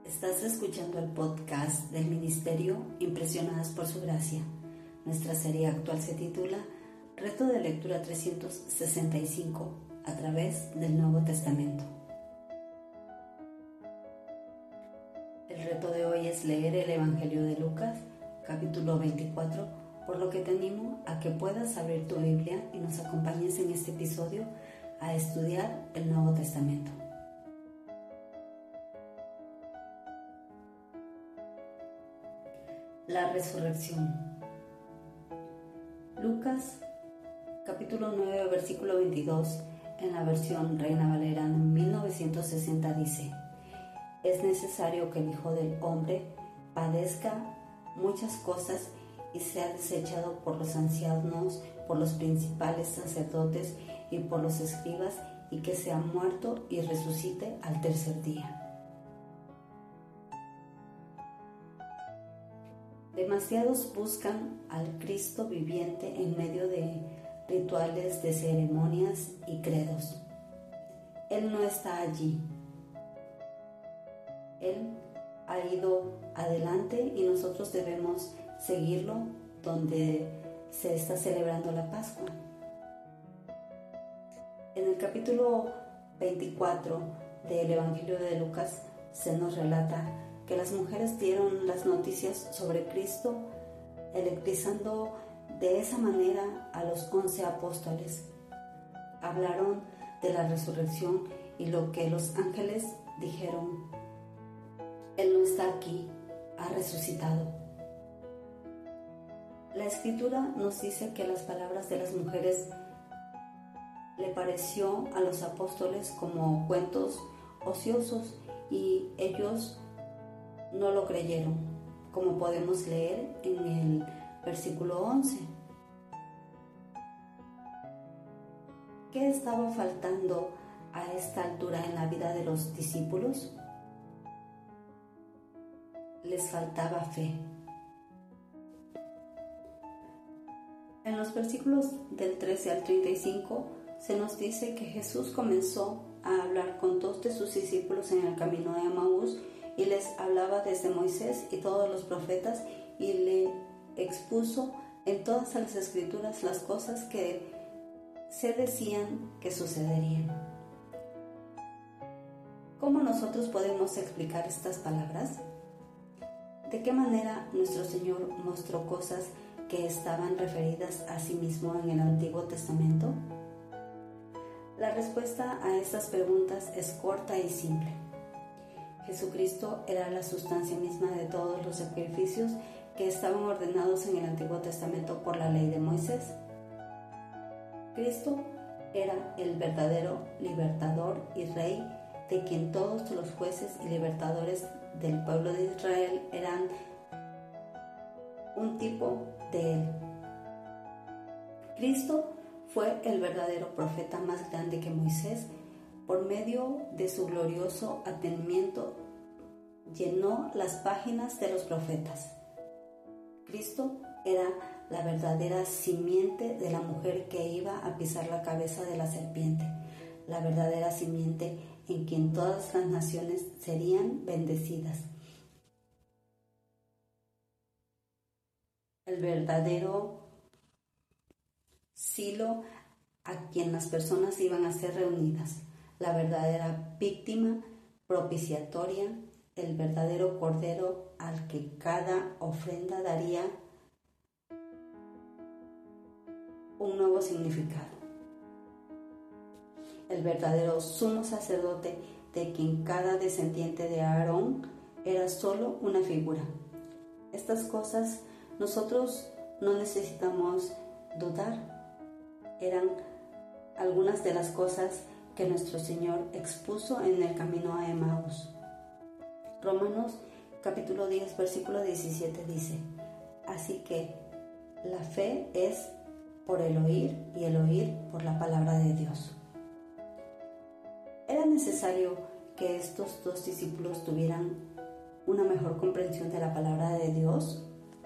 Estás escuchando el podcast del Ministerio Impresionadas por Su Gracia. Nuestra serie actual se titula Reto de Lectura 365 a través del Nuevo Testamento. El reto de hoy es leer el Evangelio de Lucas, capítulo 24, por lo que te animo a que puedas abrir tu Biblia y nos acompañes en este episodio a estudiar el Nuevo Testamento. La resurrección. Lucas, capítulo 9, versículo 22, en la versión Reina Valera 1960 dice: es necesario que el Hijo del Hombre padezca muchas cosas y sea desechado por los ancianos, por los principales sacerdotes y por los escribas, y que sea muerto y resucite al tercer día. Demasiados buscan al Cristo viviente en medio de rituales, de ceremonias y credos. Él no está allí. Él ha ido adelante y nosotros debemos seguirlo donde se está celebrando la Pascua. En el capítulo 24 del Evangelio de Lucas se nos relata que las mujeres dieron las noticias sobre Cristo, electrizando de esa manera a los 11 apóstoles. Hablaron de la resurrección y lo que los ángeles dijeron: Él no está aquí, ha resucitado. La Escritura nos dice que las palabras de las mujeres le pareció a los apóstoles como cuentos ociosos y ellos no lo creyeron, como podemos leer en el versículo 11. ¿Qué estaba faltando a esta altura en la vida de los discípulos? Les faltaba fe. En los versículos del 13 al 35 se nos dice que Jesús comenzó a hablar con 2 de sus discípulos en el camino de Emaús y les hablaba desde Moisés y todos los profetas y le expuso en todas las escrituras las cosas que se decían que sucederían. ¿Cómo nosotros podemos explicar estas palabras? ¿De qué manera nuestro Señor mostró cosas que estaban referidas a sí mismo en el Antiguo Testamento? La respuesta a estas preguntas es corta y simple. Jesucristo era la sustancia misma de todos los sacrificios que estaban ordenados en el Antiguo Testamento por la ley de Moisés. Cristo era el verdadero libertador y rey de quien todos los jueces y libertadores del pueblo de Israel eran un tipo de él. Cristo fue el verdadero profeta más grande que Moisés. Por medio de su glorioso atenimiento llenó las páginas de los profetas. Cristo era la verdadera simiente de la mujer que iba a pisar la cabeza de la serpiente, la verdadera simiente en quien todas las naciones serían bendecidas. El verdadero silo a quien las personas iban a ser reunidas, la verdadera víctima propiciatoria, el verdadero cordero al que cada ofrenda daría un nuevo significado. El verdadero sumo sacerdote de quien cada descendiente de Aarón era solo una figura. Estas cosas nosotros no necesitamos dudar. Eran algunas de las cosas que nuestro Señor expuso en el camino a Emaús. Romanos capítulo 10 versículo 17 dice: así que la fe es por el oír y el oír por la palabra de Dios. Era necesario que estos 2 discípulos tuvieran una mejor comprensión de la palabra de Dios.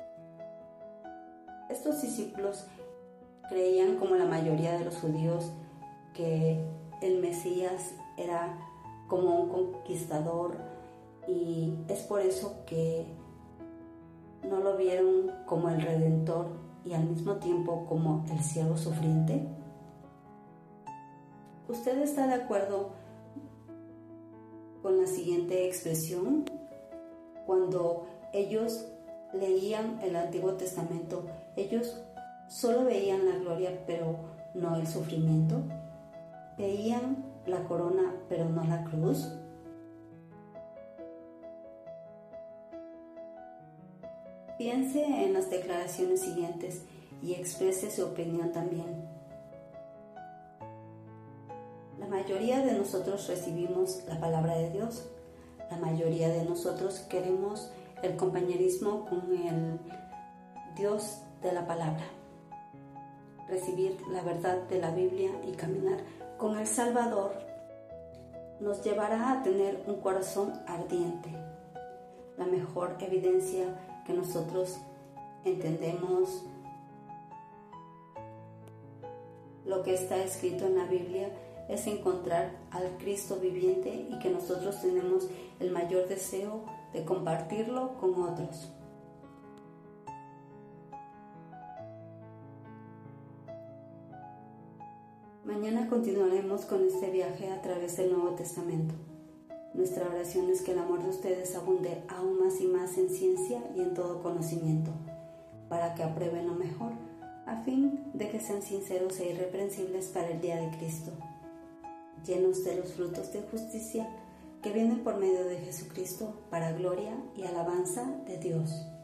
Estos discípulos creían, como la mayoría de los judíos, que el Mesías era como un conquistador y es por eso que no lo vieron como el Redentor y al mismo tiempo como el siervo sufriente. ¿Usted está de acuerdo con la siguiente expresión? Cuando ellos leían el Antiguo Testamento, ellos solo veían la gloria, pero no el sufrimiento. Veían la corona, pero no la cruz. Piense en las declaraciones siguientes y exprese su opinión también. La mayoría de nosotros recibimos la palabra de Dios. La mayoría de nosotros queremos el compañerismo con el Dios de la palabra. Recibir la verdad de la Biblia y caminar con el Salvador nos llevará a tener un corazón ardiente. La mejor evidencia que nosotros entendemos lo que está escrito en la Biblia es encontrar al Cristo viviente y que nosotros tenemos el mayor deseo de compartirlo con otros. Mañana continuaremos con este viaje a través del Nuevo Testamento. Nuestra oración es que el amor de ustedes abunde aún más y más en ciencia y en todo conocimiento, para que aprueben lo mejor, a fin de que sean sinceros e irreprensibles para el día de Cristo, llenos de los frutos de justicia que vienen por medio de Jesucristo para gloria y alabanza de Dios.